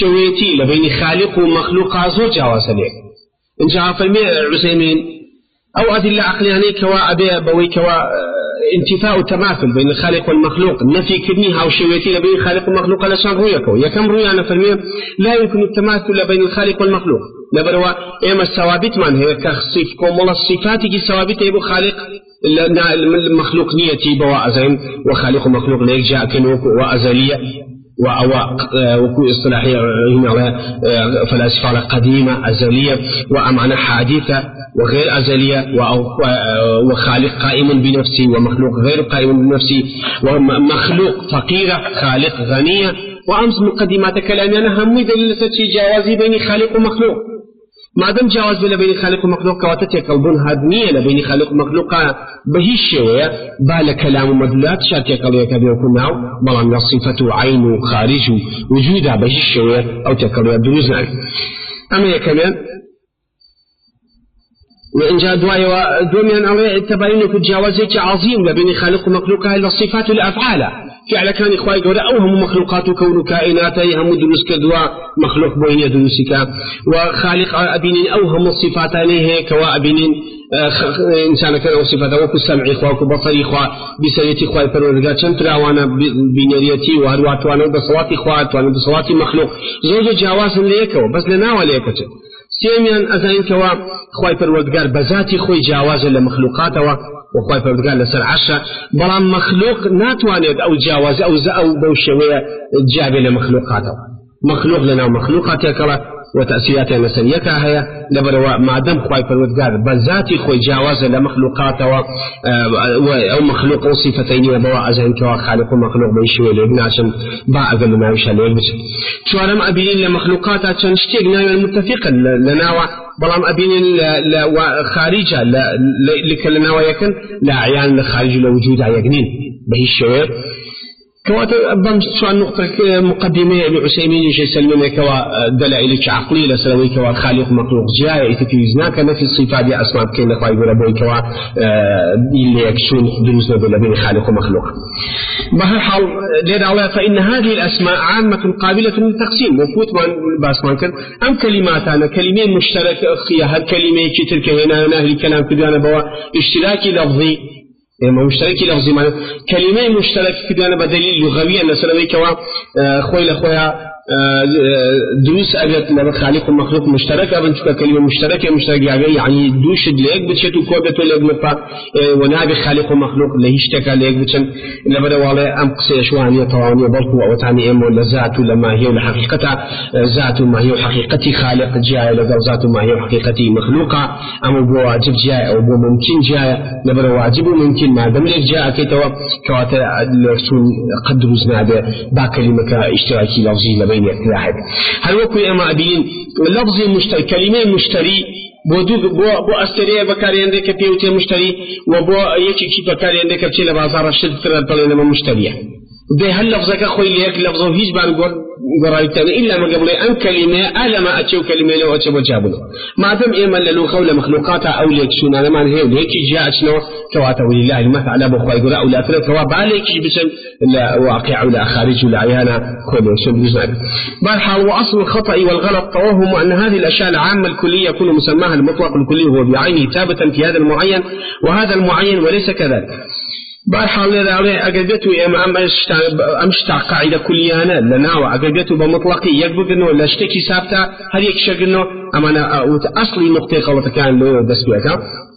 شويتي لبين خالق ومخلوق زور جواز لك إن جاء فرمي عثيمين أو أدلة عقلانية كوا أبي بوي كوا انتفاء التماثل بين الخالق والمخلوق نفي كدنيها وشويتي لبين الخالق والمخلوق لشان رؤيكو يكم رؤيا أنا فرمي لا يمكن التماثل بين الخالق والمخلوق لبروا إما الثوابت من هي كصفكم ولا الصفات كي ثوابت يبو خالق المخلوق نيتي بوا أزين وخالق ومخلوق ليك جاء كنوك وأزلية وكو اصطلاحية هنا فلاسفة قديمة أزلية وأمعنى حادثة وغير أزلية وخالق قائم بنفسه ومخلوق غير قائم بنفسه ومخلوق فقيرة خالق غنية وأمس مقدمات كلامي أنا هم دليل ستشي جوازي بين خالق ومخلوق ما دام جواز بين خالق ومخلوق كواتتك قلبون هادنية لبين خالق ومخلوق بهي الشيء بال كلام مدلات شاتك قليا كبير كناو بلان صفة عين وخارج وجودها بهي الشيء أو تكاليا دروزنا أما كمان وإن جاء دواء دوميان أو تباين كجوازك عظيم لبين خالق ومخلوق إلا الصفات والأفعال فعل كان إخوائي قول أوهم مخلوقات كون كائناتي هم دروس كدواء مخلوق بين يدروسك وخالق أبين أوهم الصفات عليه كوا أبين إنسان كان أو صفاته وكسمع إخوة وكبصر إخوة بسرية إخوة فرورقات شنترا وانا بنيريتي وهروات وانا بصوات إخوات وانا بصوات مخلوق زوج جواز ليكو بس لنا وليكتب سيميان أزاين كوا إخوة فرورقات بذاتي خوي جواز لمخلوقاته وخواي فردقال لسر عشا بلان مخلوق ناتوانيد أو جاواز أو بوشوية جابي لمخلوقاته مخلوق لنا ومخلوقاته كلا وتأثيراتها نسنيتها هي لبروا ما دام خواي فردقال بذاتي خوي جاواز لمخلوقاته أو مخلوق أو صفتين بوا أزهن كوا خالق ومخلوق بيشوية لإبناشن با أقل ما يوشا لإبناشن شوارم أبينين لمخلوقاتها تنشتيقنا المتفقا لناوى بلام أبين خارجة لكلنا ويكن لا عيان خارج لوجود عيقنين بهي الشوير كواتا أبام سؤال نقطة مقدمة لعسيمين يجي سلمنا كوا دلائل عقلية لسلوي كوا خالق مخلوق جاء يتكيزناك نفي الصفات دي أسماء كين لخواي بربوي كوا اللي يكسون دروسنا بين خالق ومخلوق بهالحال لذا الله فإن هذه الأسماء عامة قابلة للتقسيم وفوت باسمان كان أم كلماتنا كلمين مشتركة أخيها هالكلمة كتلك هنا نهل كلام كدوانا بوا اشتراكي لفظي إما مشتركي لفظي معنى كلمين مشترك كدوانا بدليل لغوية نسلوي كوا خوي لخويا دروس أبيت لما خالق ومخلوق مشترك أبن تبقى كلمة مشتركة مشترك يعني دوشد ليك بتشتو كوبت ولا بنفع ونابي خالق ومخلوق اللي يشتكى ليك بتشن لبدا والله أم قصي شوانية طوانية بركو أو تعني إما ولا ذاته لما هي حقيقتها ذاته ما هي حقيقتي خالق جاء لذا ذاته ما هي حقيقتي مخلوقة أما بو واجب جاء أو بو ممكن جاء لبدا واجب ممكن ما دم لك جاء كيتوا كواتا لرسول قدر زنابه با كلمة اشتراكي لفظي بين واحد هل وكو أما أبين لفظ مشتري كلمة مشتري بو أستريه بكاري عندك بيوتي مشتري وبو يكي كي بكاري عندك بتشيل بازار الشد ترى طلعنا مشتريه ده هل لفظك أخوي ليك لفظه هيج بان قرايتنا إلا ما قبل أن كلمة ألا ما أتشو كلمة لو أتشو جابله ما دام إما لو قول مخلوقاتها أو ليك شونا ما هي ليك جاء شنو كواتا ولله المثل أبو خوي قراء ولا ثلاث كواب عليك بسم لا واقع ولا خارج ولا عيانا كل شيء بيزعل بالحال وأصل الخطأ والغلط توهم أن هذه الأشياء العامة الكلية يكون مسماها المطلق الكلي هو بعينه ثابتا في هذا المعين وهذا المعين وليس كذلك بالحال إذا أجدته أمشتع قاعدة كليانة لنا وأجدته بمطلقي يقبل إنه لا اشتكي ثابتة هل يكشف إنه أما أصلي نقطة غلط كان له دسبيعك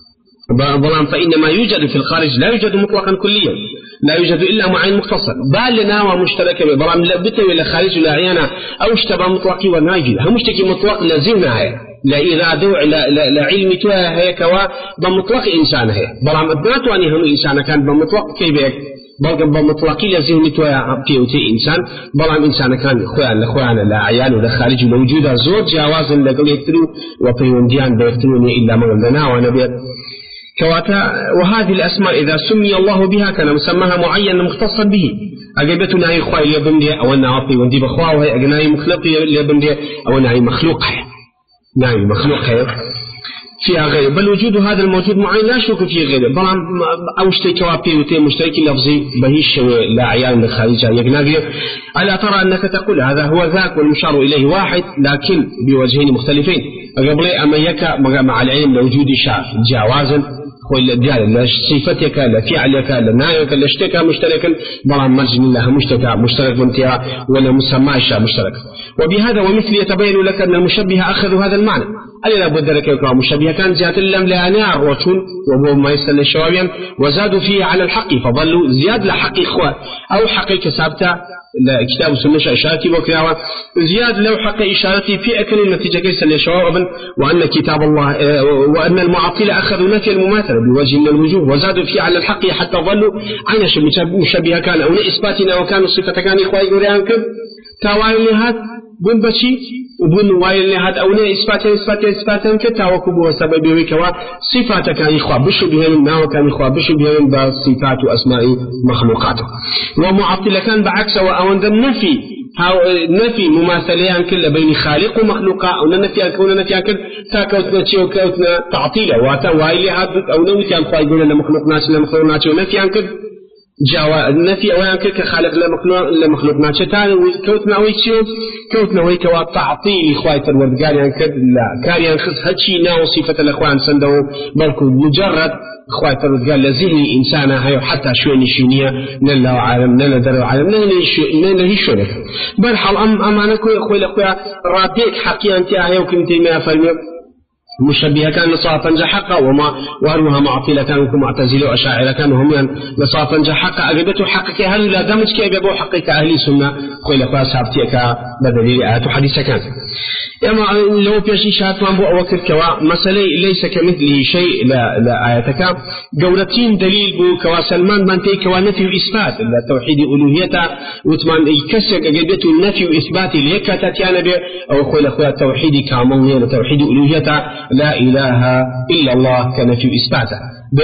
بلان فإنما يوجد في الخارج لا يوجد مطلقا كليا لا يوجد إلا معين مختصر بل لنا ومشترك بلان لبته إلى خارج لا عيانا أو اشتبه مطلقي وناجي هم مشتكي مطلق لازمنا هي لا إرادة لا علم توها هي كوا بمطلق إنسان هي بلان أدناتو أني هم إنسان كان بمطلق كيبك بلان بمطلقي لازم توها كيوتي إنسان بلان إنسان كان لخوانا لا عيان ولا خارج موجودة زوج جوازا لقل يكترو وقيونديان بيكتروني إلا من لنا ونبيت كواتا وهذه الأسماء إذا سمي الله بها كان مسماها معين مختصا به أجابتنا هي خوي ليبندي أو نعطي وندي بخواه وهي أجناي مخلوق ليبندي أو نعي مخلوق هي نعي مخلوق هي فيها غيره، بل وجود هذا الموجود معين لا شك فيه غيره، بل أو اشتري كوابي وتي مشترك لفظي بهيش لا عيان خارجها يقناقي. ألا ترى أنك تقول هذا هو ذاك والمشار إليه واحد لكن بوجهين مختلفين. قبل أما يك مع العلم لوجود جوازا خوي ديال صفتك لفعلك لنايك لاشتكى مشتركا بلا مرجن لها مشترك وانتهاء ولا مسمى مشترك. وبهذا ومثل يتبين لك أن المشبه أخذ هذا المعنى. ألا لابد لك يكون مشبه كان زيادة لم لأناع روتون وهو ما يسأل الشوابيا وزادوا فيه على الحق فظلوا زياد لحق إخوة أو حقيقة ثابتة كتاب السنة إشارتي وكلاوة زياد لو حق إشارتي في أكل النتيجة كيس للشواب وأن كتاب الله وأن المعطلة أخذوا نفي المماثلة بوجه من الوجوه وزادوا فيه على الحق حتى ظلوا عين مشبه كان أو إثباتنا وكانوا صفة كان إخوة يقول عنكم تاوائل هذا بن بشي وبن وايل هذا أو إثباتا كتاوكبوا سبب وكوا صفات كان إخوة بشبههم ما وكان إخوة بشبههم بصفات وأسماء مخلوقاته. ومعطلة كان بعكس وأوند النفي نفي مماثلة كل بين خالق ومخلوق أو نفي كون نفي كل تاكوتنا شيء وكوتنا تعطيله وتوايل هذا أو نوتي أن خايقون لنا مخلوق ناس ونفي كل جوا النفي أوان كخالق لمخلوق ناتشتان وكوتنا ويشيو كوتنا ويكوا تعطيل إخوة الوردقار يعني كد لا كان ينخص هالشي ناو صفة الأخوان سندو بلكو مجرد إخوة الوردقار لذهني إنسانا هاي حتى شو نشينية نلا عالم نلا در عالم نلا هي شو لك برحل أنا كوي أخوي رابيك حقيا أنت هاي وكنتي ما فرمي مشبهة كان نصافا جحقا وما وأروها معطلة كانوا معتزلة وأشاعرة كانوا هم نصافا جحقا أجبته حقك هل لا دمج كي يبقوا حقك أهل سنة قيل أخوة سابتيك بدليل آيات حديثة كان أما لو بيشي شهات ما بو أوكر كوا مسألة ليس كمثله شيء لا آياتك قولتين دليل بو كوا سلمان منتي كوا نفي وإثبات توحيد ألوهيته وتمان يكسر أجبته النفي وإثبات ليكا تتيانا به أو قيل أخوة توحيد كامل توحيد ألوهيته لا إله إلا الله كنفي إثباته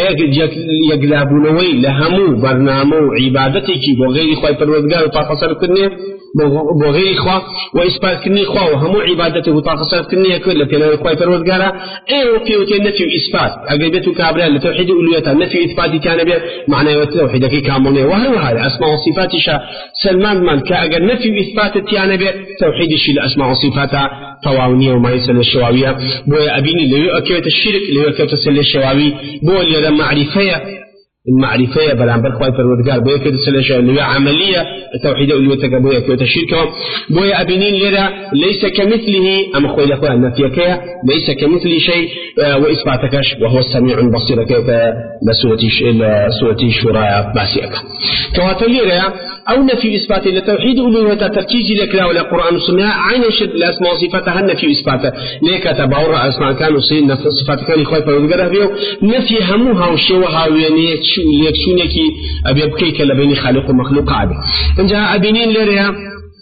يقلبونوي لهمو برنامو عبادتك بغير خواهي پروردگار وطاقصر كنه بغير خواه وإثبات كنه خواه وهمو عبادته وطاقصر كنه كل لكن خواهي پروردگار وفي نفي وإثبات أقربتو كابران لتوحيد ألويته نفي إثباتي كان به معنى توحيدك كامونه وهو هذا أسماء وصفاتش سلمان من كأجر نفي وإثبات تيانا به توحيدش الأسماء وصفاتها طواونية وما يسأل الشواوية بويا أبيني ليو أكيوة الشرك ليو أكيوة سل الشواوي بويا المعرفية بلان برخواي فرودقار بويا أكيوة سل الشواوي ليو عملية التوحيد ألويتك بويا أكيوة الشرك بويا أبينين ليرا ليس كمثله أما خوي لأخوة النفيكية ليس كمثله شيء وإثباتكش وهو السميع البصير كيف لسورة الشورى باسيك كواتليرا أو نفي إثبات لتوحيد ألوهيته تركيزي لك لا ولا قرآن والسنة عين شد الأسماء وصفاتها نفي إثبات ليك تباور أسماء كانوا صين صفات كان يخوي فرودقار بيو نفي هموها وشوها وينيك شونيكي أبي أبكيك لبين خالق ومخلوق عبي انجا أبينين ليرا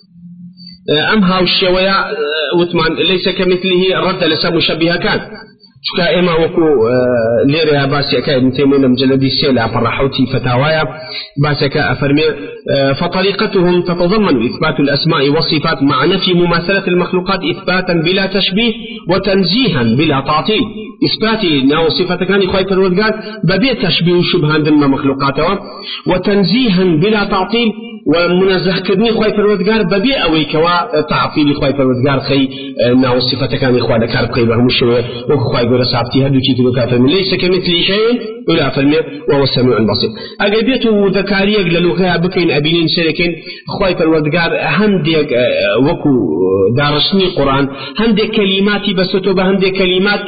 أمها والشوية وثمان ليس كمثله رد لسا مشبهة كان شكا إما وكو ليرها باسيكا ابن تيمية مجلدي السيلة فرحوتي فتاوايا باسيكا أفرمي فطريقتهم تتضمن إثبات الأسماء والصفات مع نفي مماثلة المخلوقات إثباتا بلا تشبيه وتنزيها بلا تعطيل إثباتي ناو صفة كان يخوي فرودقار ببيت تشبيه شبها ضمن مخلوقاتها وتنزيها بلا تعطيل ومنزه كدني خوي فرودگار ببي اوي كوا تعطيل خوي فرودگار خي ناو صفته كان اخوان كار قيبه مشوي وخوي غور صابتي هدو كي تلو كافر ليس كمثل شيء ولا فرمي وهو السميع البصير اغبيته ذكاريه للغه بكين ابينين سلكين خوي فرودگار هندي وكو دارسني قران هندي كلماتي بسطو بهندي كلمات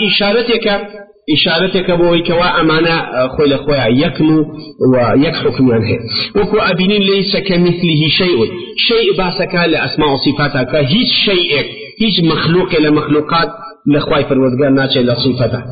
إشارتك بوي كوا أمانة خويل خويا يكنو ويكحكم عنه وكو أبينين ليس كمثله شيء باسك لأسماء وصفاتك هيج شيء هيج مخلوق لمخلوقات لخواي فرودقار ناتشي لصفاته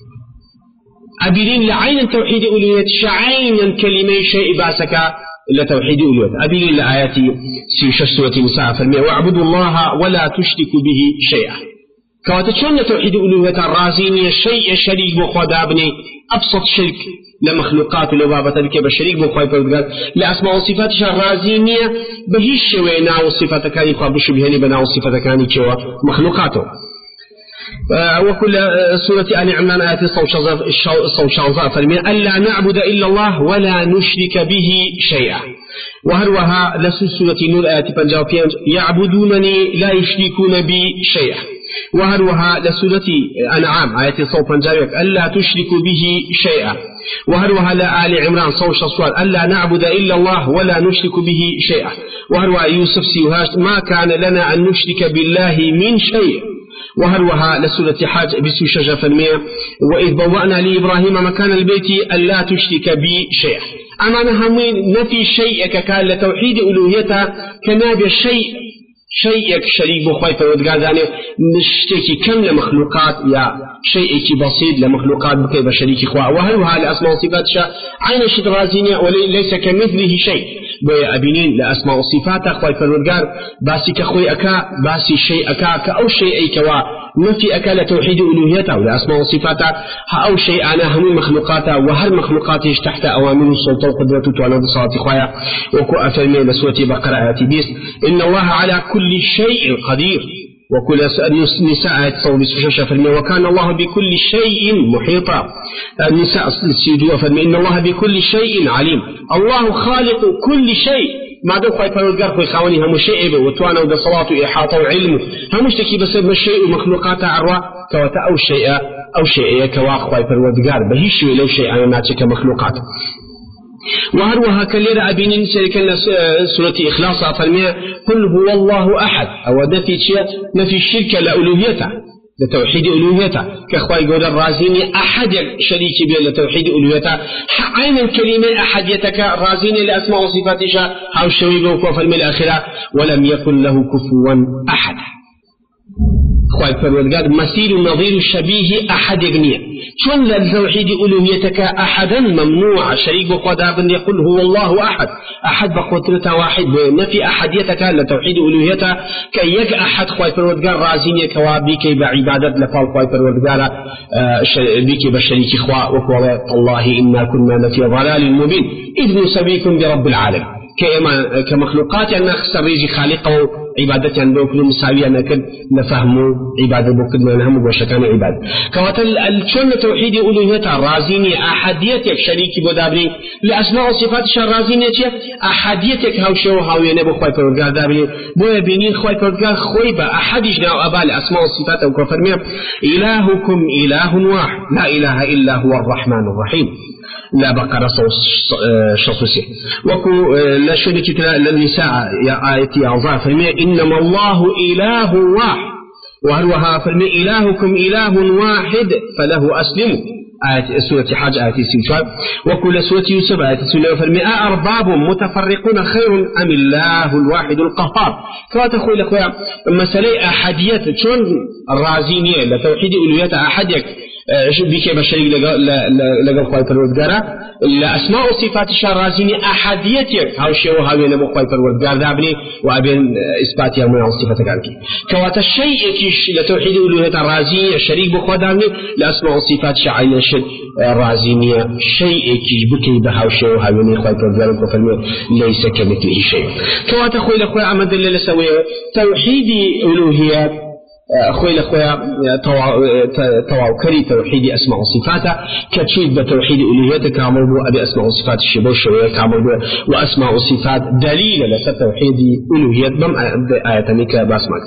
أبينين لعين توحيد ألوهية شعين كلمة شيء باسك لتوحيد ألوهية أبينين لآياتي سورة النساء فرمي واعبدوا الله ولا تشركوا به شيئا كواتشون توحيد ألوهية الرازينية شيء شريك بخدا بني أبسط شرك لمخلوقات ولبابة بك بشريك بخواي فرودقار لأسماء وصفاتش الرازينية بهيش شوينا وصفات كاني خواب بشبهني بنا وصفات كاني كوا مخلوقاته وكل سورة آل عمران آيات صو شانزا فرمي ألا نعبد إلا الله ولا نشرك به شيئا. وهروها لسورة نور آيات 55 يعبدونني لا يشركون بي شيئا. وهروها لسورة أنعام آيات صو 55 ألا تشركوا به شيئا. وهروها لآل عمران صو شصوان ألا نعبد إلا الله ولا نشرك به شيئا. وهروها يوسف سيوهاش ما كان لنا أن نشرك بالله من شيء. وهروها لسورة حاج بسو شجا فرمية وإذ بوأنا لإبراهيم مكان البيت ألا تشرك بي شيئا. أما نهمين نفي شيء كان لتوحيد ألوهيته كنابي شيء شريك بخواي فرودقار داني نشتكي كم لمخلوقات يا شيء بسيط لمخلوقات بكي بشريك إخوة. وهروها لأسماء وصفات عين الشدرازينية وليس كمثله شيء بويا أبينين لأسماء وصفات أخوي فرودقار باسي كخوي أكا باسي شيء أكا كأو شيء أي كوا نفي أكا لتوحيد ألوهيته ولأسماء وصفاته أو شيء أنا هم مخلوقاته وهل مخلوقاته تحت أوامر السلطة وقدرته تعالى بصلاة إخوة. وكو أفرمي لسورة بقرة آيات بيس إن الله على كل شيء قدير. وكل نساء تصور بسفشة فرمي وكان الله بكل شيء محيطا. النساء السيدوة فرمي إن الله بكل شيء عليم. الله خالق كل شيء ما دو خواهي فرودقار خوي خاوني هم شيء وتوانا ودا صلاة وإحاطة وعلم هم اشتكي بس الشيء ومخلوقات عروا كواتا أو شيء كوا خواهي فرودقار بهيش لو شيء أنا ناتك مخلوقات. وهروها كليرا أبينين سيكون سورة إخلاص فرمي قل هو الله أحد أو نفي الشرك لألوهيته لتوحيد ألوهيته كأخوي قول الرازيني أحد شريك به لتوحيد ألوهيته عين الكلمة أحديتك رازيني لأسماء وصفاتها أو شويبه وكفر من الآخرة ولم يكن له كفوا أحد. خواهي فرودقار مثيل نظير الشبيه أحد يقنية شون لتوحيد ألوهيتك أحدا ممنوع شريك بقدر بن يقول هو الله أحد بقدرته واحد نفي أحديتك لتوحيد ألوهيته كي يك أحد خواهي فرودقار رازيني كوابيك بعبادة لفال خواهي فرودقار بيك بشريك خواهي وقال الله إنا كنا لفي ضلال مبين إذ نسبيكم برب العالم كمخلوقات أن نخسر ريجي خالقه عبادتي أن بوكل مساوية نكد نفهموا عبادة بوكل نهم وشكان عبادة كواتل الشون توحيد ألوهية رازيني أحديتك شريكي بودابري لأسماء وصفات رازيني أحديتك هاوشو هاوينة بخواي فرودقار دابري بويا بينين خواي فرودقار خويبة أحدجنا وأبا لأسماء وصفات أو كفرمية إلهكم إله واحد لا إله إلا هو الرحمن الرحيم. لا بقرة شخصية وكو لا شريك للنساء يا آيتي أعظام فرمي إنما الله إله واحد وهروها فرمي إلهكم إله واحد فله أسلموا آية سورة حج آية سيوشاب. وكل سورة يوسف آية سورة فرمي أرباب متفرقون خير أم الله الواحد القهار. كما تقول لأخويا مسألة أحدية شون الرازينية لتوحيد ألوهية أحديك بك بشريك لقل خواهي فرودقارا لأسماء وصفات الرازيني أحديتك هاو شيء وهاوي نبو خواهي فرودقار دابني وأبين إثباتها من صفتك عنك كواتا الشيء لتوحيد ألوهية الرازيني الشريك بخوا دابني لأسماء وصفات عين الشد الرازيني شيء بكي بهاو شيء وهاوي نبو خواهي فرودقارا وفرمي ليس كمثله شيء. كواتا خوي لأخوي عمد اللي لسويه توحيد ألوهية أخوي الأخويا تواوكري توحيد أسماء وصفاته كتشيد بتوحيد ألوهيته كموضوع أبي أسماء وصفات الشبه الشوية كموضوع وأسماء وصفات دليل لتوحيد ألوهية بم آية نيكا باسمك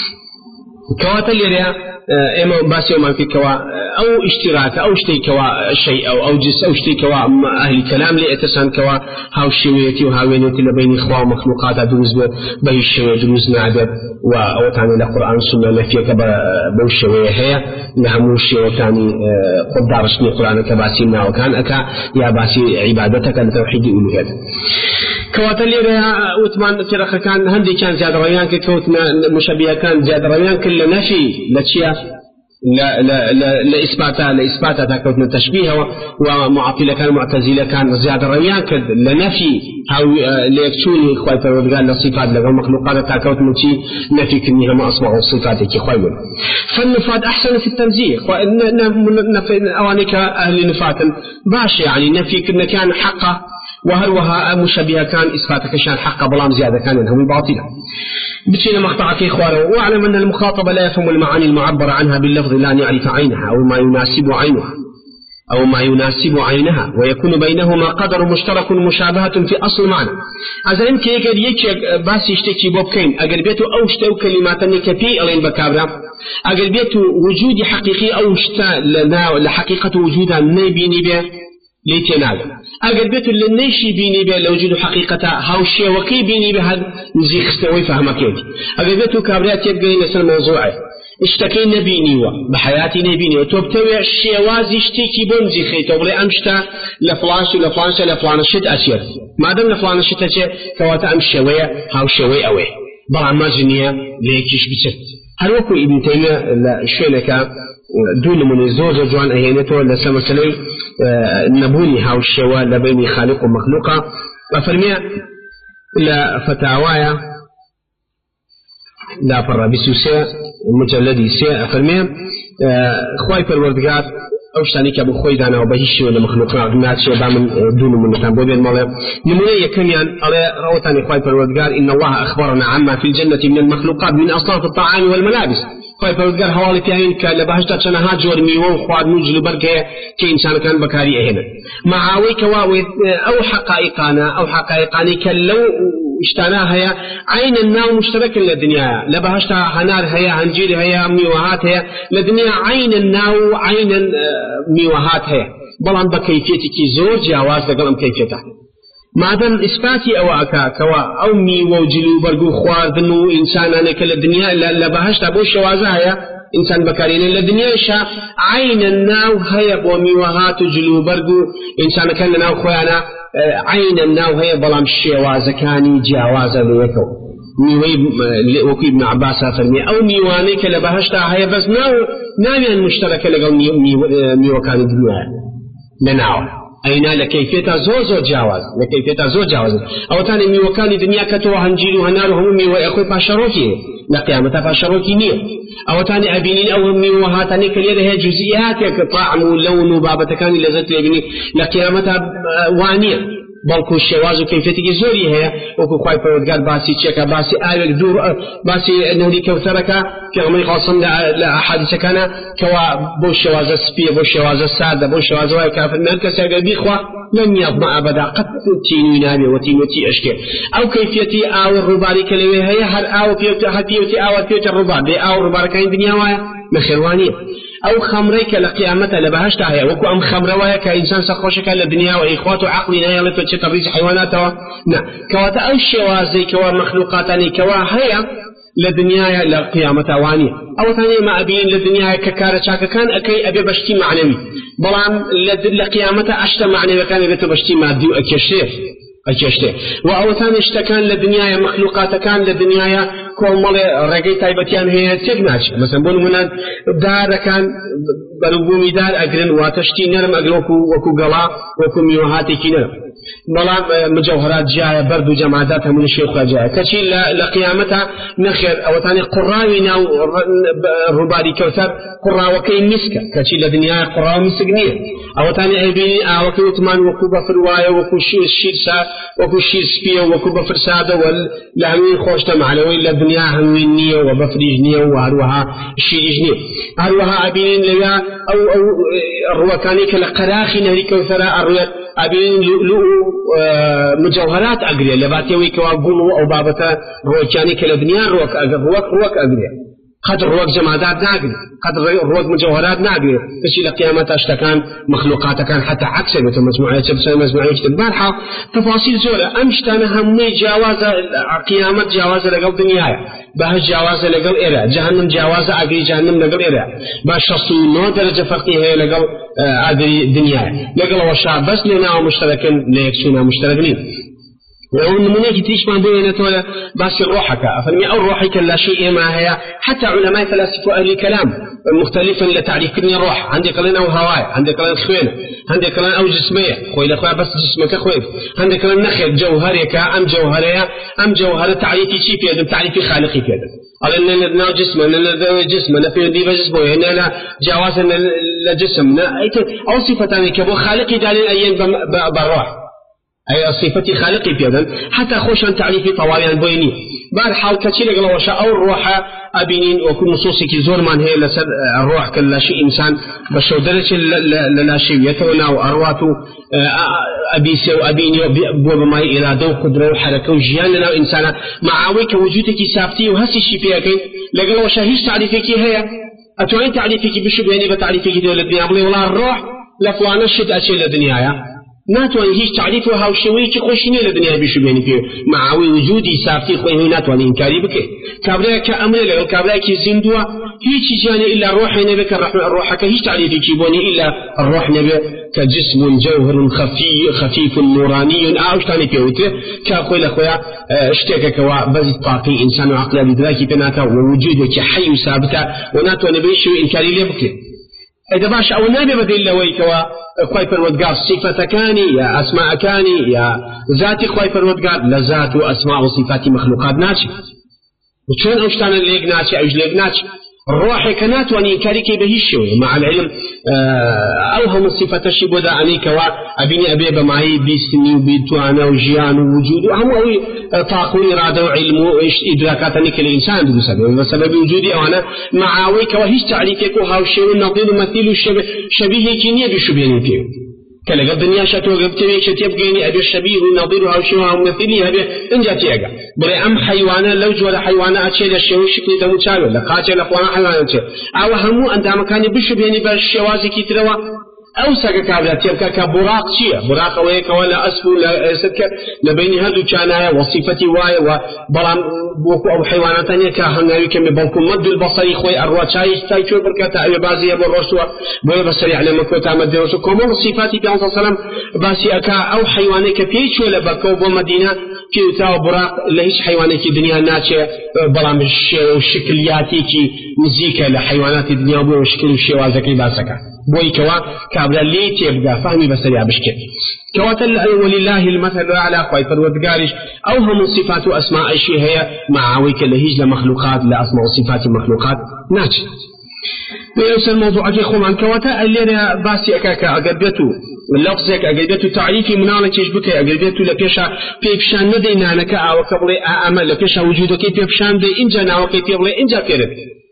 كواتل يريا إما باسي وما في كوا أو اشتراك أو اشتي كوا شيء أو جس أو اشتي كوا أهل كلام لأتسان كوا هاو الشويتي وهاوينيتي لبين إخوة مخلوقات دروز به الشوية دروز نعدد أو تعني لقرآن سنة نفيك بو الشوية هي لهمو الشوية تعني قدار شني قرآن كباسينا وكان أكا يا باسي عبادتك لتوحيد ألوهية كواتل يريا وثمان ترخ كان هندي كان زياد ريان كوتنا مشابه كان زياد ريان كل نفي لتشيا لإثباتها تكون تشبيه ومعطلة كان معتزلة كان زيادة ريان كد لنفي أو ليكتوني خواهي فرودقال لصفات لغا مخلوقات تكون منتي نفي كنها ما أصبعوا صفاتك خواهي فالنفات أحسن في التنزيه أوانيك أهل نفات باش يعني نفي كنا كان حقه وهروها مشبهة كان إثباتك شان حق بلام زيادة كان إنهم باطلة. بشينا مقطعك إخوانه. واعلم أن المخاطب لا يفهم المعاني المعبر عنها باللفظ لا يعرف عينها أو ما يناسب عينها ويكون بينهما قدر مشترك مشابهة في أصل معنى. إذا إنك يك بس يشتكي بوبكين أقربيته أو شتو كلمات النكبي ألين بكابرا أقربيته وجود حقيقي أو شتا لحقيقة وجودها نبيني به ليتنال أقربيته لنيشي بيني به لوجود حقيقة هاوشي وكي بيني به نزيخ استوي فهمكيت أقربيته كابرات يبقى نفس الموضوع اشتكي نبيني بحياتي نبيني وتبتوي الشيوازي اشتكي بنزي خيطة وبلي أمشتا لفلان شد أسير ما دام لفلان شد أسير كواتا أمش شوية هاو شوية أوي بلا ما زنية ليكيش بست هل وكو ابن تيمية شوينك دون من الزوجة جوان أهينته لسما سلي نبوني هاو الشوا لبين خالق ومخلوقة وفرمي لفتاوايا لا فرا بسوسة مجلدي سي فرمي خواي بالوردقات أو شتاني كابو خوي دانا وبهيشي ولا مخلوقات ناتشي من دون من كان بوبين ماله نمونية كميان على روتاني خواي بالوردقات إن الله أخبرنا عما في الجنة من المخلوقات من أصناف الطعام والملابس خواي بالوردقات حوالي تاين كالبهشتا شنها جور ميوان خواد نوجل بركة كإنسان كان بكاري أهنا معاوي كواوي أو حقائقاني كاللو اشتاناها هي عين الناو مشترك للدنيا لبهشتها هنار هي هنجير هي ميوهات هي للدنيا عين الناو عين ميوهات هي بلان بكيفيتك زور جواز لقلم كيفيته ما دام إثباتي أو أكا كوا أو ميوه جلو برقو خوار ذنو إنسان أنا كالدنيا لبهشتها بوش جوازها هي إنسان بكارين للدنيا شا عين الناو هي بوميوهات جلو برقو إنسان كان ناو خوانا عين الناو هي بلام الشيوازكاني جاوازا ليكو ميوي وكي ابن عباس فرمي أو ميواني كالبهشتا هي بس ناوي المشترك لقل ميوكان الدنيا لناو أين لكيفية زوزو جاواز أو تاني ميوكان الدنيا كتو هنجيلو هنالو هم ميوي أخوي باشروكي لقيامة باشروكي نية أو تاني أبينين أو ميوهاتاني كاليد هي جزئيات طعم ولون بابتكاني لذات يبني لقيامة وانية بلكو الشواز وكيفيتك زوري هي وكو خواي پروردگار باسي تشكا باسي آيوك دور باسي نهدي كوثركا في غمي خاصم لأحاديث كان كوا بو الشواز السبية بو الشواز السادة بو الشواز وايكا المركز يقل بإخوة لن يضمع أبدا قد تينو ينابي وتينوتي أشكي أو كيفيتي آو الرباري كليوه هي هل آو بيوتي آو بيوتي الربار دي آو الربار كاين دنيا وايا مخيروانية أو خمريك لقيامته لبهشتها هي وكو أم خمروايا كإنسان سخوشك للدنيا وإخواته عقلنا يلتو تشتريز حيواناته نعم كواتا أو الشوازي كوا مخلوقاتاني كوا هي للدنيا لقيامته وانية أو ثاني ما أبين للدنيا ككارة شاكا كان أكي أبي بشتي معنوي بلان لقيامته أشتا معنوي كان أبي بشتي مادي أكشته وأو ثاني اشتكان للدنيا مخلوقات كان للدنيا كومل رجعي تايبتيان هي تجناش مثلا بقول هنا دار كان بربومي دار أجرن واتشتي نرم أجروكو وكو جلا وكو ميوهاتي كنر ملا مجوهرات جاية برد جماعاتها من الشيخ جاية كشي لقيامتها نخير أو ثاني قراوينا ربادي كوثر قراء وكي مسكة كشي لدنيا قراء مسكنية أو ثاني أبيني وكي وثمان وكو بفرواية وكو شيرسا وكو شيرسبية وكو بفرسادة واللهوين خوشتا معلوين لدنيا هنوين نية وبفريج نية وهروها شيريج نية هروها أبينين ليا أو الروكاني كالقراخي نهري كوثراء الرويات أبين لؤلؤ مجوهرات أقرية لباتيوي كواقولوا أو بابتا روكاني كالدنيا روك أقرية قدر روك جمادات ناقري قدر روك مجوهرات ناقري فشي لقيامة اشتكان مخلوقات كان حتى عكسه مثل مجموعية شبسة مجموعية البارحة تفاصيل زورة أمشتانا همي جاوازة قيامة جاوازة لقل دنيايا بهش جاوازة لقل إرى جهنم جاوازة أقري جهنم لقل إرى باشتصو نو درجة فرقية هي لقل أقري دنيايا لقل وشعب بس لنا مشتركين ليكسونا مشتركين والنمونية تيش ما بين تولا بس روحك أفرمي أو روحك لا شيء ما هي حتى علماء فلاسفة أهل الكلام مختلفا لتعريف كلمة روح عندي قلنا أو هواي عندي قلنا خوين عندي قلنا أو جسمية خوي لأخويا بس جسمك خويف عندي قلنا نخل جوهرك أم جوهرية أم جوهر تعريفي شيء في هذا تعريفي خالقي في هذا قال إن لنا جسم نفي دي بجسمه هنا لا جواز لجسم أو صفتان كبو خالقي دالين أيين بالروح أي صفة خالقي بيدن حتى خوش عن تعريف طوالي بويني بعد حال كثير قالوا وشاء أو الروح أبينين وكل نصوصي كزور من هي لسد الروح كلا شيء إنسان بشو درجة لا شيء يتونا وأرواته أبيسي وأبيني بما إرادة وقدرة وحركة وجيان لنا إنسانا معاويك وجودك سافتي وهسي الشيء فيها كين لقالوا وشاء هيش تعريفك هي أتوين تعريفك بشبهني بتعريفك دول الدنيا بلي ولا الروح لفلانا شد أشياء الدنيا ناتواني هیچ تعريف وهاو شوي كي خوشيني لدنيا بيشبهني فيه معاوي وجودي سافتي خوي هو ناتواني انكاري بك كابرايا كأمر لغل كابرايا كي زندوا هيچ جاني إلا الروح نبي الروح كهيش تعريفي كيبوني إلا الروح نبي كجسم جوهر خفيف نوراني أوش تاني بيوته كأخوي لأخويا اشتاك كوا بزي طاقي إنسان وعقل بدراكي بناتا ووجودك حي وثابته وناتواني بيشوي انكاري لبك إذا باش أو نبي بدل لويكوا خوي پروردگار صفة كاني يا أسماء كاني يا ذاتي خوي پروردگار لذات وأسماء وصفات مخلوقات ناتي وشون أوشتان الليق ناتي أوجليق ناتي روحي كانت واني كاريكي بهيشوي مع العلم أوهم الصفة الشبودة أنيك وأبيني أبي بمعي بيسني وبيتوانا وجيان ووجود وهم أوي طاقوي إرادة وعلم وإدراكات أنيك الإنسان بسبب وجودي أنا معاويك وهيش تعريفك وهاوشي والنظير مثيل شبيه كينية بشبهين فيه كلا قد الدنيا شاتو قبتني شتيبقيني أبي الشبيه والنظير وهاوشيوها ومثيلي هبي إنجا تيقى بلي أم حيوانا لو جوال حيوانا أتشيل الشيء شكلي دمو تشالو لقاتل أقوانا حيوانا تشيل أو همو أنت مكاني بشبهيني بالشوازي كي تروا أو ساكا كابلا تيبكا كبراق شيء براق ويك ولا أسفو لا سكر لبيني هادو كانايا وصفتي واي وبرام بوكو أو حيوانات تانية كهنغاوي كمي بوكو مد البصري خوي أرواتشاي تايشو بركاتا أبي بازي أبو الرسوة بوي بصري على مكوتا مد الرسوة كومون الصفاتي بيان صلى الله عليه وسلم باسي أكا أو حيواني كبيشو لبكو بمدينة كيوتا وبراق لهيش حيواني كي دنيا ناتشة برام الشكلياتي كي مزيكا لحيوانات الدنيا بو وشكل الشوازكي باسكا بوي كوا كابلا لي تيبقى فهمي بسريع بشكل كواتل ولله المثل الأعلى خوي پروردگارش أو هم صفات أسماء الشيء هي معاويك لهيج لمخلوقات لأسماء صفات مخلوقات ناتش بيوصل الموضوع أجي خوم عن كواتا اللي باسي أكاكا أقربيتو اللفظك أقربيتو تعريفي منانا تشبك أقربيتو لبيشا بيبشان ندينا نكا أو كبلي أعمل لبيشا وجودك بيبشان دي إنجا ناوكي بيبلي إنجا بيرد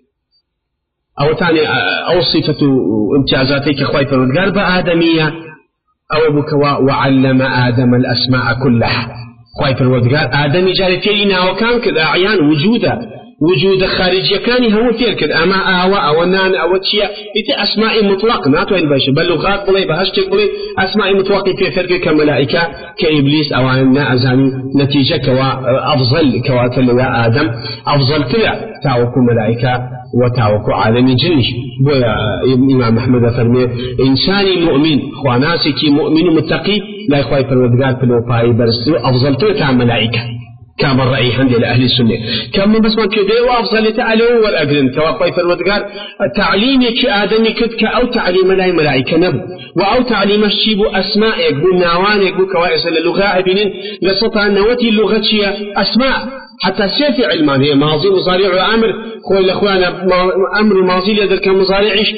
أو تاني أو صفة امتيازاتك خوي پروردگار بآدمية أو بكوا وعلم آدم الأسماء كلها خوي پروردگار آدمي جاري فينا وكان كذا أعيان وجود خارجي كان هو فير كذا أما أو نان أو تشيا إتي أسماء مطلق ما توين باش بل لغات بلي بهشتك بلي أسماء مطلق في فرق كملائكة كإبليس أو أنا أزاني نتيجة كوا أفضل كواتل يا آدم أفضل كذا تاوكو ملائكة وتاوكو عالم جنش بويا إمام أحمد فرمي إنساني مؤمن خواناسكي مؤمن متقي لا يخوي پروردگار بلوباي برسلو أفضل تاع ملائكة كما الرأي عندي لأهل السنة كم بس ما كده وأفضل تعلو والأجرن كواقوي فالودقار تعليمي كآدمي كدك أو تعليم لا ملائكة نبو وأو تعليم الشيب أسماء يقول ناوان يقول كوائس اللغة أبنين لسطع نوتي اللغة أسماء حتى سيف علمان هي ماضي مضارع وأمر خوي الأخوان أمر ماضي لذلك مضارعش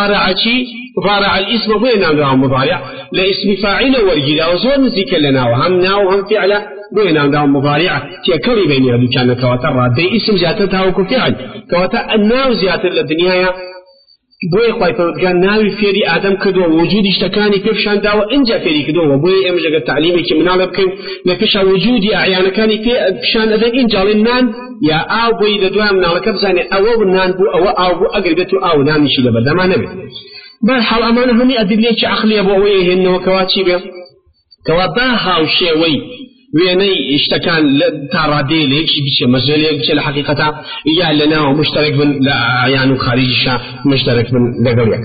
ضارع الاسم بينا نعم مضارع لاسم فاعل ورجلا وزور نزيك لنا وهم ناو وهم فعل بينا نعم مضارع تيكري بيني هذو كان كواتر دي اسم زيادتها وكفعل كواتر الناو زيادة للدنيا بوي خوي كان ناوي فيري آدم كدو وجود اشتكاني بيفشان داو انجا فيري كدو وبوي امجا التعليمي كي منالب كي نفشا وجودي اعيانا كاني بيفشان اذن انجا للنان يا او بوي لدوام منالك بزاني او النان بو او بو اقربتو او نان شي لبدا ما نبي بالحال امانه هني ادليك عقلي ابويه انه كواتشي بي كواباها وشيوي ويني اشتكان تارادي ليك شي مجال شي الحقيقه يا لنا مشترك من يعني خارج مشترك من لغويك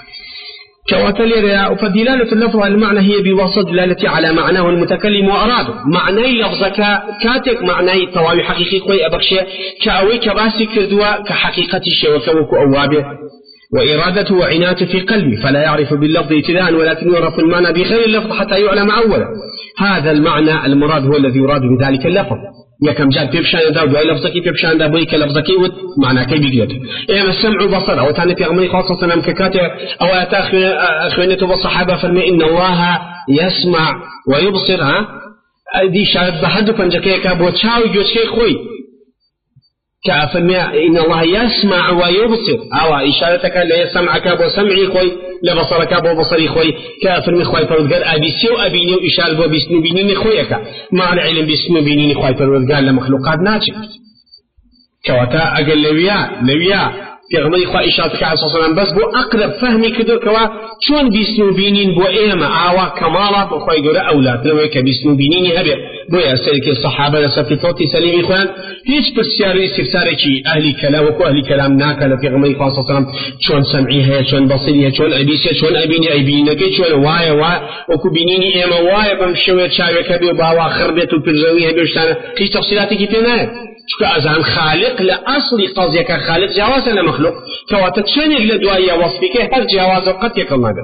كواتليريا فدلالة اللفظ على المعنى هي بواسطة دلالة على معناه المتكلم وأراده معنى لفظك كاتك معنى طوابي حقيقي قوي أبكشي كأوي كباسي كردوا كحقيقة الشيء وكوكو أوابه وإرادته وعنايته في قلبي فلا يعرف باللفظ ابتداء ولكن يعرف المعنى بغير اللفظ حتى يعلم أولا. هذا المعنى المراد هو الذي يراد بذلك اللفظ. يكم جاء في بشان دا وجاي لفظك في بشان دا بيك لفظك ومعنى كي بيجلد إما السمع وبصر أو تعني في أغمي خاصة سلام ككاته أو أخوانته والصحابة فرمي إن الله يسمع ويبصر دي شاهد بحد فنجكيك بوتشاوي جوشكي خوي كأفرمي إن الله يسمع ويبصر أو إشارتك ليسمعك وسمعي خوي لبصرك وبصري خوي كأفرمي خوي فرودقال أبي سيو أبيني وإشار بو بيسنو بينيني خويك مع العلم بيسنو بينيني خوي فرودقال لمخلوقات ناجم كواتا أقل لويا في غمري خوا إشارتك عليه الصلاة والسلام بس بو أقرب فهمي كدو كوا شون بيسنو بينين بو إيما آوا كمالا بخوا يقول أولاد لويك بيسنو بينيني هبه بو يأسالك الصحابة لسفتوتي سليم إخوان هيش برسياري استفساري أهلي كلام وكو أهلي كلام ناكا في غمري خوا صلى الله عليه وسلم شون سمعيها شون بصريها شون أبيسيها شون أبيني شون وايا وكو بينيني إيما وايا بمشوية شاوية كبير باوا خربيت وبرزويها بيوشتانا هيش تفصيلاتي كيفيناها شكو أزان خالق لأصل قضيك خالق جوازا لمخلوق كواتا تشانيك لدوايا وصفك هل جواز وقد يكون ماذا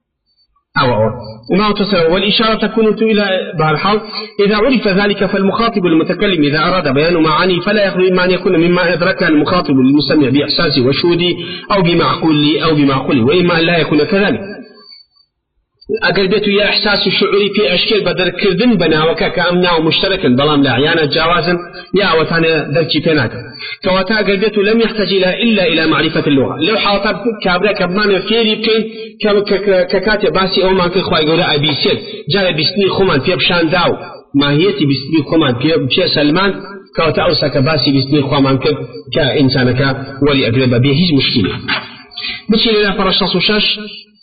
وما تصل والإشارة تكون إلى بحال إذا عرف ذلك فالمخاطب المتكلم إذا أراد بيان معاني فلا يخلو إما أن يكون مما أدرك المخاطب المسمع بإحساسه وشهوده أو بمعقوله وإما أن لا يكون كذلك. أقربته يا إحساس الشعوري في أشكال بدر كردن بناوكا كأمنا ومشتركا بلام لا عيانا جوازا يا وتانا درجي بيناك كواتا أقربته لم يحتاج إلا إلى معرفة اللغة لو حاطب كابرا كبمان فيري بكين ككاتي باسي أو ما في خواهي قولا أبي سيد جاء بسني خمان في بشان داو ماهيتي بسني خمان في سلمان كواتا أوساك باسي بسني خمان كإنسانك ولي أقرب به هيج مشكلة بشي لنا فرشاص وشاش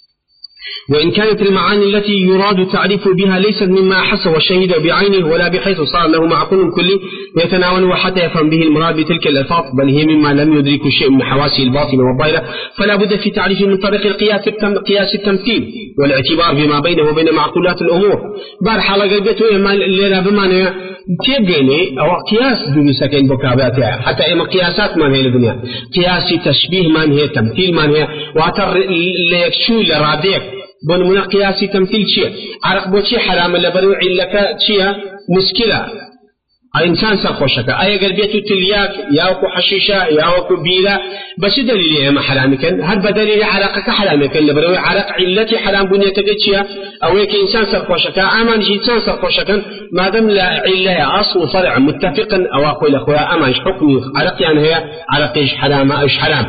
وإن كانت المعاني التي يراد تعريف بها ليست مما أحس وشهد بعينه ولا بحيث صار له معقول كلي يتناول حتى يفهم به المراد بتلك الألفاظ بل هي مما لم يدرك شيء من حواسه الباطنة والظاهرة فلا بد في تعريفه من طريق قياس التمثيل والاعتبار بما بينه وبين معقولات الأمور بار حالة قلبته اللي بمعنى تيبقيني أو قياس دروسك بكاباتها حتى إما قياسات من هي الدنيا قياس تشبيه من هي تمثيل من هي وعتر ليكشو لراديك بنمنا قياسي تمثيل شيء عرق بوشي حرام لبرو علك شيء مشكلة إنسان سرخوشك أي قلبيته تلياك ياوكو حشيشة ياوكو بيلا بس دليل ما حرامك هل بدليل عرقك حرامك لبرو عرق علتي حرام بنيتك شيء أو يك إنسان سرخوشك أمان إنسان سرخوشك ما دام لا علة أصل فرع متفقا أو أقول أخويا أمان حكمي عرق يعني هي عرق إيش حرام إيش حرام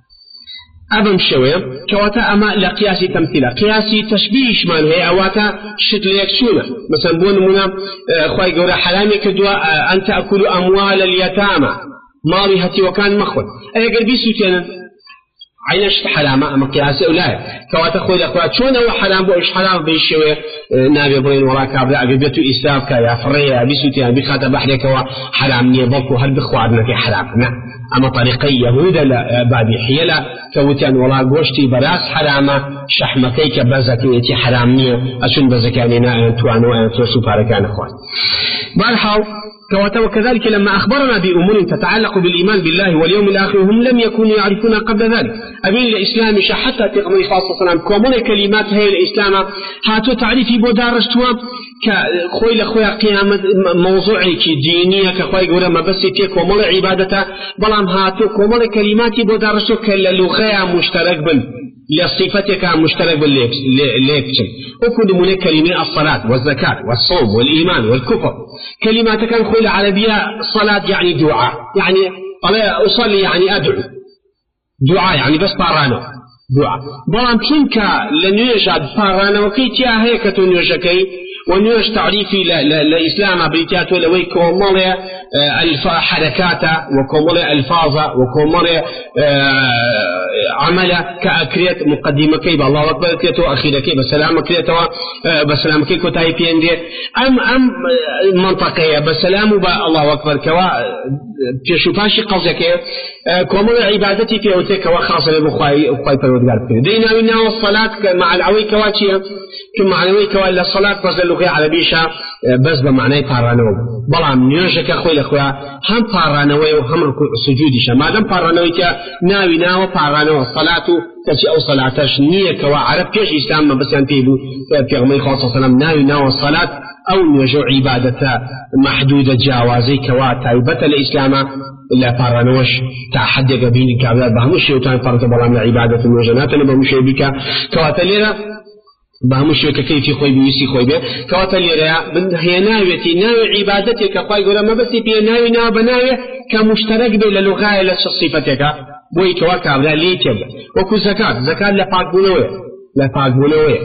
أبم شوية كواتا أما لقياس تمثيله قياسي تشبيش من هي أواتا شت ليكشونه مثلا بون منا خواي قولا حرامي كدوا أن تأكل أموال اليتامى مالهتي وكان مخول أي قلبي سوتينا عينش حرامة أما قياسي أولاي كواتا خوي لأخوات شون هو حرام بوش حرام بيشوية نابي برين وراك أبدا أقبيتو إسراف كيا فريا بيسوتينا بيخاتا بحريك وحرام نيبوكو هل بخوادنا في حرام أما طريقي يهودا بعد حيلة كوتان ولا قوشتي براس حرامة شحمكيك بزكيتي حرامية أشن بزكانينا توانو توسو باركان أخوان بارحاو كواتا وكذلك لما أخبرنا بأمور تتعلق بالإيمان بالله واليوم الآخر هم لم يكونوا يعرفون قبل ذلك أبين الإسلام حتى تقمي خاصة سلام كومون كلمات هي الإسلام هاتو تعريفي بودارشتوا كخوي لخويا قيامة موضوعي دينية كخوي قولا ما بس تي كومون عبادته بلام هاتو كومون كلماتي بودارشتوا كاللغة مشترك بل لصفتك مشترك بالليكشن وكل من كلمة الصلاة والزكاة والصوم والإيمان والكفر كلمات كان خوي العربية الصلاة يعني دعاء يعني أصلي يعني أدعو دعاء يعني بس بارانو دعاء بلام شنك لن يوجد بارانو كي تيا هيك تنيوجكي ونيوج تعريفي لإسلام بريتيات ولوي كومولي حركاته وكومولي ألفاظه وكومولي عمله كأكريت مقدمة كي بالله أكبر كريتو أخيرا كي بسلام كريتو بسلام كي كتاي بيندي أم منطقية بسلام وبا الله أكبر كوا بيشوفاشي قصدك كومولي عبادتي في أوتيك وخاصة بخواي فرودقار دينا وإنها والصلاة مع العوي كواتشيا كما عنوي كوا الصلاة قصد اللغة على بيشا بس بمعنى بارانو بلام نيوجك أخوي الأخوة هم بارانوي وهم ركوع سجودي ما دام بارانوي ناوي ناو بارانو الصلاة كشي أو صلاتش نية كوا عرب كيش إسلام ما بس ينتبه في غمي خاصة صلى الله عليه وسلم ناوي الصلاة أو نجو عبادة محدودة جوازي كوا تايبة الإسلام إلا فارنوش تحدق بين كعبات بهمش يوتان فرط برام عبادة الوجنات أنا بمشي بك كواتليرا بهمش كيف خوي بيسي خوي به كواتليرا من هي ناوي عبادتك خوي يقول ما بس في ناوي بناوي كمشترك بين اللغة إلى صفتك بوي كوا كابلا ليتم وكو زكاة لا باقبولوية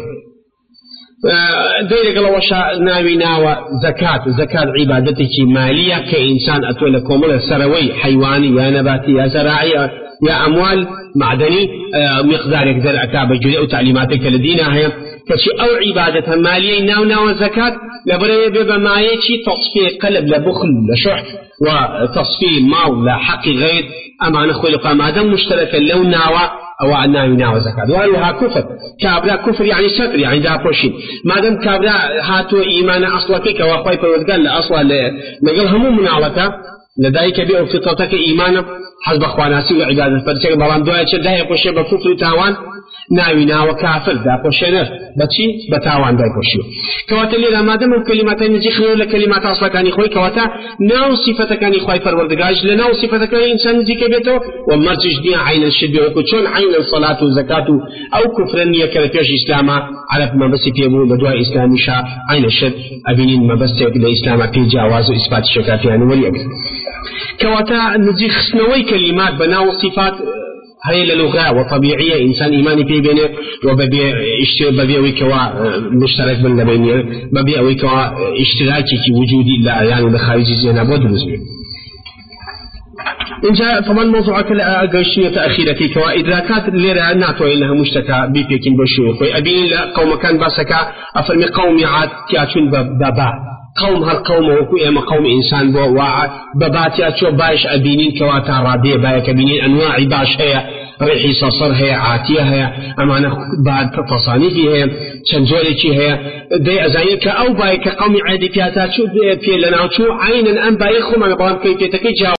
ديرك الله وشاء ناوي زكاة عبادتك مالية كإنسان أتولى كومل سروي حيواني يا نباتي يا زراعي يا أموال معدني مقدار يقدر أكاب الجزء وتعليماتك لدينا هي كشي أو عبادة مالية ناو زكاة لبري بيبا معيشي تصفية قلب لبخل لشح وتصفية مال لحق غير أما نخوي لقى مادام مشتركا لو ناوى أو ناوي زكاة وهذا كفر كابرا كفر يعني ستر يعني دا بوشين مادام كابرا هاتو إيمان أصلك وخوي فوزقال لأصلا نقل همو منعلك لديك بيئو فطرتك إيمانا حسب أخواناسي وعبادة فدسك بلان دوائي دا يقوشي بكفر تاوان ناوي كافر دا بوشينر بچي بتاوان دا يقوشي كواتا ليرا مادام كلماتين نجي خلو لكلمات أصلك أني خوي كواتا ناو صفتك أني خوي فروردقاج لناو صفتك إنسان نجيك بيتو ومرجش دي عين الشد وكتشون عين الصلاة والزكاة أو كفرنية كالفيش إسلاما على ما بس يبو لدواء إسلامي شا عين الشد أبينين ما بس لإسلاما في جواز وإثبات الشكاة يعني وليأكل كواتا نجي خسنوي كلمات بناو صفات هي للغة وطبيعية إنسان إيماني في بينه وببيع ويكوا مشترك بين بينه ببيع ويكوا اشتراكي في وجودي لا يعني بخارج الزنا بدرس به إن جاء طبعا موضوع القشية تأخيرتي كوا إدراكات ليرة ناتو إنها مشتكى بيكين بشيوخ أبين قوم كان باسكا أفرمي قوم عاد تياتون بابا قوم هالقوم وكو إما قوم إنسان بو بباتيات شو بايش أبينين كواتا رادية بايك أبينين أنواع باش هي ريحي صصر هي عاتية هي أمانا بعد تصانيفي هي شنجوليكي هي دي أزايك أو بايك قوم عادي فيها شو في لنا شو عينا أم بايخهم أنا بغام كيف يتكي